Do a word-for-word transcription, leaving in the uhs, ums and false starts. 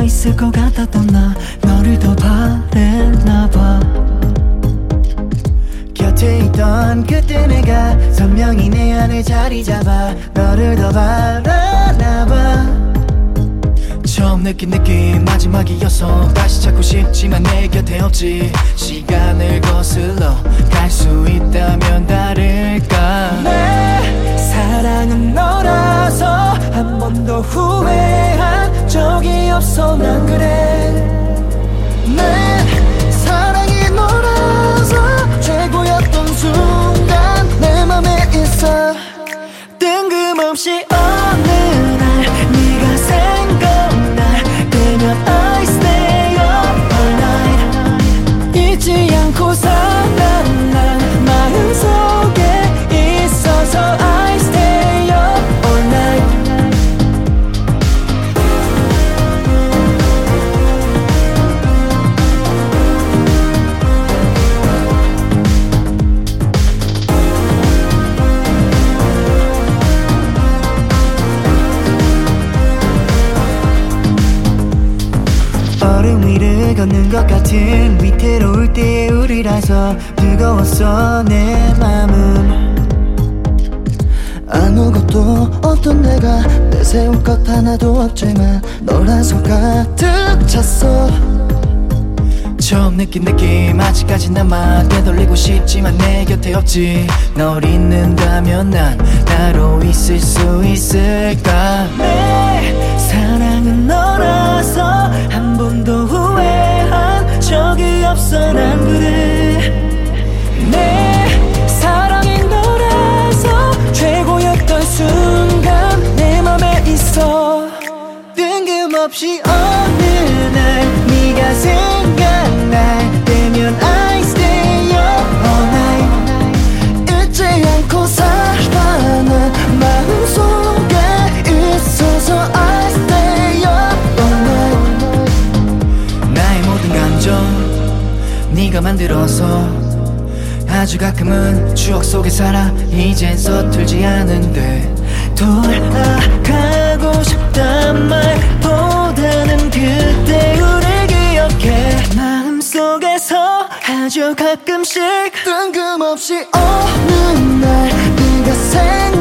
있을 것 같았던 나 너를 더 바랬나봐. 곁에 있던 그때 내가 선명히 내 안에 자리 잡아 너를 더 바라나봐. 처음 느낀 느낌 마지막이어서 다시 찾고 싶지만 내 곁에 없지. 시간을 거슬러 갈 수 있다면 다를까. 내 사랑은 너라서 한 번도 후회한 적이 없어. 난 그래. 내 사랑이 너라서 최고였던 순간 내 맘에 있어. 뜬금없이 어느 날 네가 생각날 때면 I stay up all night. 잊지 않고 살아 난 마음속에 있어서 I stay up all night. 얼음 위를 걷는 것 같은 위태로울 때의 우리라서 뜨거웠어 내 맘은. 아무것도 없던 내가 내세울 것 하나도 없지만 너라서 가득 찼어. 처음 느낀 느낌 아직까지 남아. 되돌리고 싶지만 내 곁에 없지. 널 잊는다면 난 따로 있을 수 있을까. 내 사랑은 너라서 한 번도 후회한 적이 없어. 난 그래. 내 사랑이 너라서 최고였던 순간 내 맘에 있어. 뜬금없이 어느 날 네가 생각날 때면 I stay up all night. 잊지 않고 살아 난 마음속에 있어서 I stay up all night. 나의 모든 감정 네가 만들어서 아주 가끔은 추억 속에 살아. 이젠 서툴지 않은데 돌아가고 싶단 말보다는 그때 우릴 기억해. 마음속에서 아주 가끔씩 뜬금없이 어느 날 네가 생각